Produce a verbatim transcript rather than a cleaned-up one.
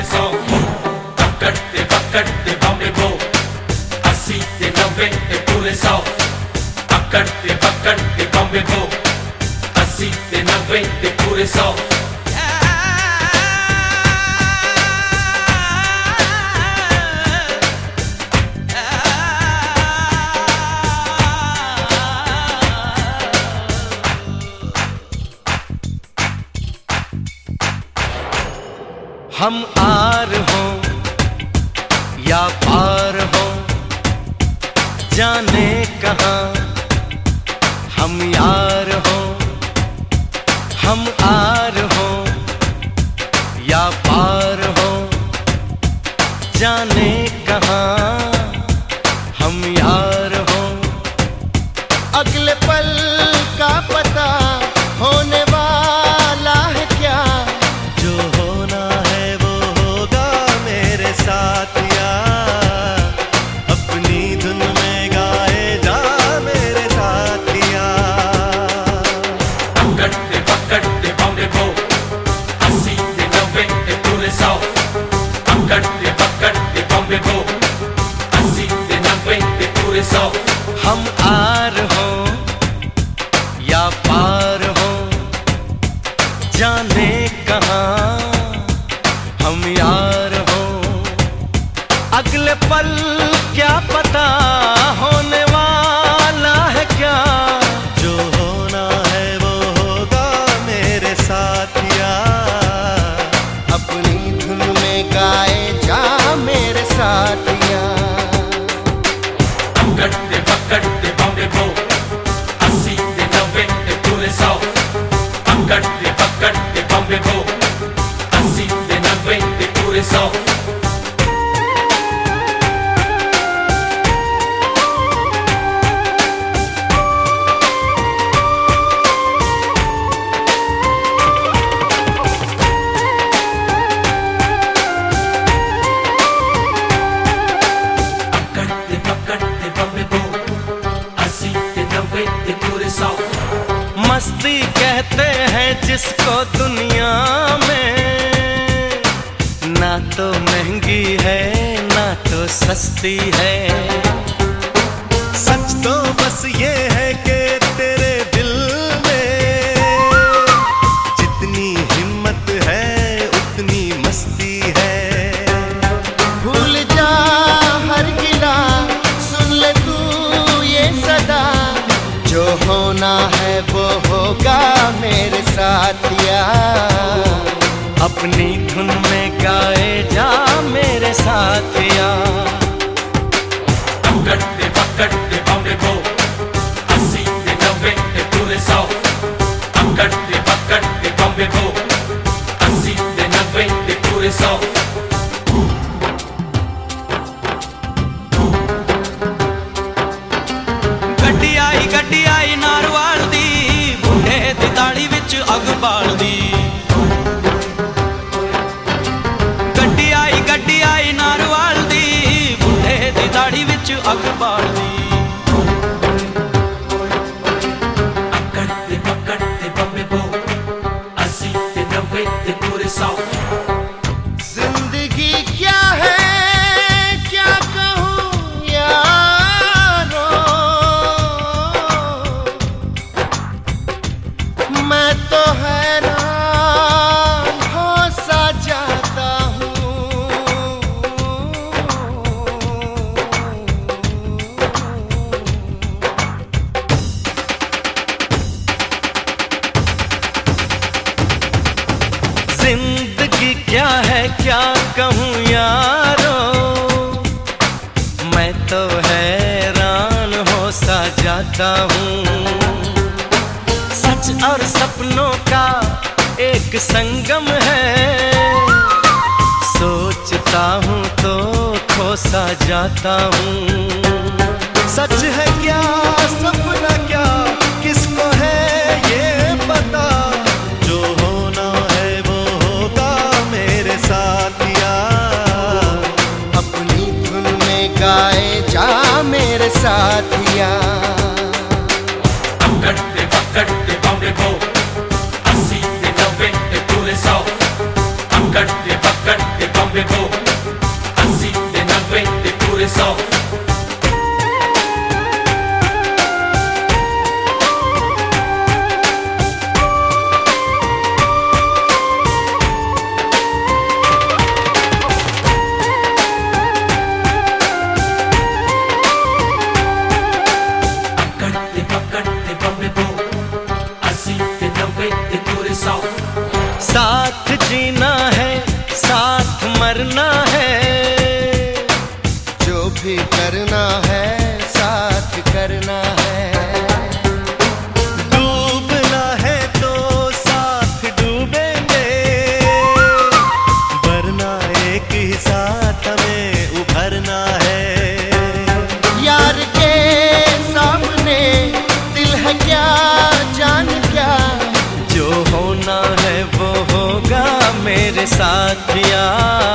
pure só. Pacarte, pacarte, bombe bo. Así te noventa pure só. Pacarte, pacarte, bombe bo. Así te noventa pure só. हम are हों या पार हों, जाने कहाँ हम यार हों। हम आर हों या पार हों, जाने कहाँ हम यार हों। अगले पल का पता होने वाला है क्या, जो होना है वो होगा मेरे साथिया। अपनी धुन में गाए जा मेरे साथिया। Pacarte, pacarte, bombe bo. Así te noventa pure só. Pacarte, pacarte, bombe bo. Así te noventa pure só. हम आर हों या पार हों, जाने कहाँ हम यार हों। अगले पल क्या पता होने वाला है क्या, जो होना है वो होगा मेरे साथिया। अपनी धुन में गाए जा मेरे साथिया। Pacarte, pacarte, bombe bo. Así te noventa pure só. Pacarte, pacarte, bombe bo. Así te noventa pure só. Pacarte, pacarte, bombe bo. Así te noventa pure só. मस्ती कहते हैं जिसको दुनिया में, ना तो महंगी है ना तो सस्ती है। सच तो बस ये है कि तेरे दिल में जितनी हिम्मत है उतनी मस्ती है। भूल जा हर गिला, सुन ले तू ये सदा, जो होना है वो होगा मेरे साथिया। अपनी धुन में गाए जा मेरे साथिया। Pacarte, pacarte, bombe bo. Así te noventa pure só. Pacarte, pacarte, bombe bo. Así te noventa pure só. ਗੱਡੀ ਆਈ ਗੱਡੀ ਆਈ ਨਾਰਵਾਲ ਦੀ, ਬੁੱਢੇ ਦੀ ਦਾੜੀ ਵਿੱਚ ਅੱਗ ਬਾਲਦੀ। ਗੱਡੀ ਆਈ ਗੱਡੀ ਆਈ ਨਾਰਵਾਲ ਦੀ, ਬੁੱਢੇ ਦੀ ਦਾੜੀ ਵਿੱਚ ਅੱਗ ਬਾਲਦੀ। Pacarte, pacarte, bombe bo. Así te noventa pure só. जिंदगी क्या है क्या कहूँ यारो, मैं तो हैरान हो सा जाता हूँ। जिंदगी क्या है क्या कहूँ यारो, मैं तो हैरान हो सा जाता हूँ। सच और सपनों का एक संगम है, सोचता हूँ तो खो सा जाता हूँ। सच है क्या सपना क्या, किसको है ये पता, जो होना है वो होगा मेरे साथिया। अपनी धुन में गाए जा मेरे साथिया। Pacarte, pacarte, bombe bo. Así te noventa pure só. Pacarte, pacarte, bombe noventa pure so. साथ जीना है साथ मरना है, जो भी करना है साथ करना है। डूबना है तो साथ डूबेंगे, वरना एक ही साथ हमें उभरना है। यार के सामने दिल है क्या जान क्या, जो होना है वो होगा मेरे साथ यार।